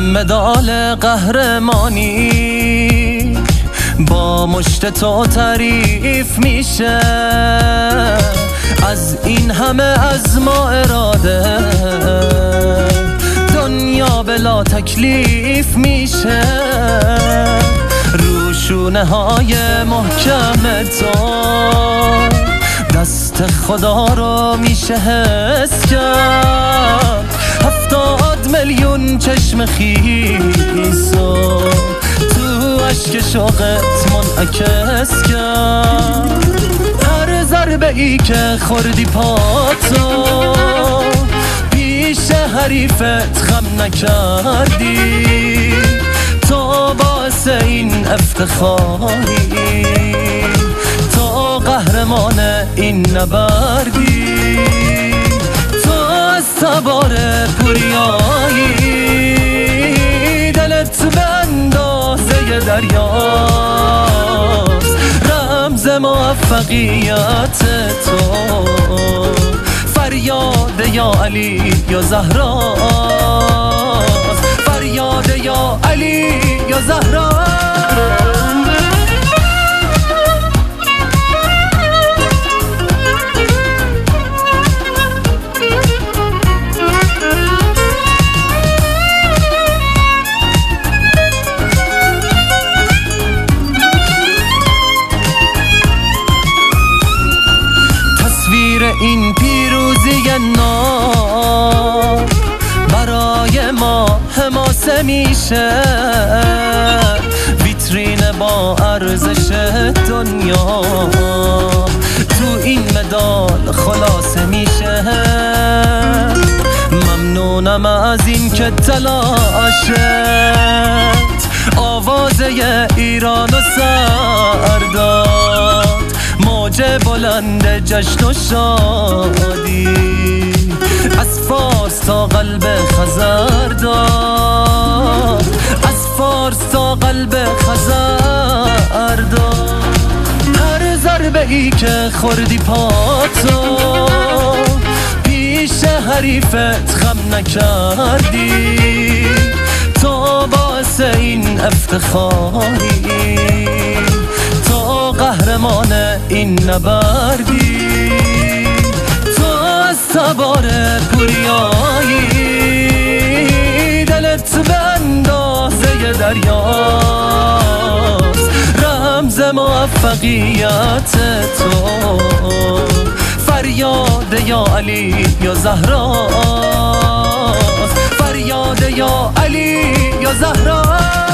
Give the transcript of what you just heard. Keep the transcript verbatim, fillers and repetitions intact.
مدال قهرمانی با مشت تو تعریف میشه، از این همه از ما اراده دنیا بلا تکلیف میشه. روشونه های محکم تو دست خدا رو میشه حس کرد، هفتاد میلیون چشم خیس و تو عشق شوقت منعکس کرد. هر ضربه ای که خوردی پاتو پیش حریفت خم نکردی، تو باعث این افتخاری، تو قهرمان این نبردی، تو از تبار پوریایی، دلت به اندازه دریاست، رمز موفقیت تو، فریاد یا علی یا زهرا، فریاد یا علی یا زهرا. تصویر این پیروزی ناب برای ما حماسه میشه، ویترین با ارزش دنیا تو این مدال خلاصه میشه. ممنونم از این که تلاشت آوازه ایران و سر داد، موج بلند جشن و شادی از فارس تا قلب خزر داد، از فارس تا قلب خزر داد. هر ضربه ای که خوردی پاتو پیش حریفت خم نکردی، تو باعث این افتخاری، تو قهرمان این نبردی، تو از تبار پوریایی، دلت به اندازه دریاست، رمز موفقیت تو، فریاد یا علی یا زهرا، فریاد یا علی یا زهرا.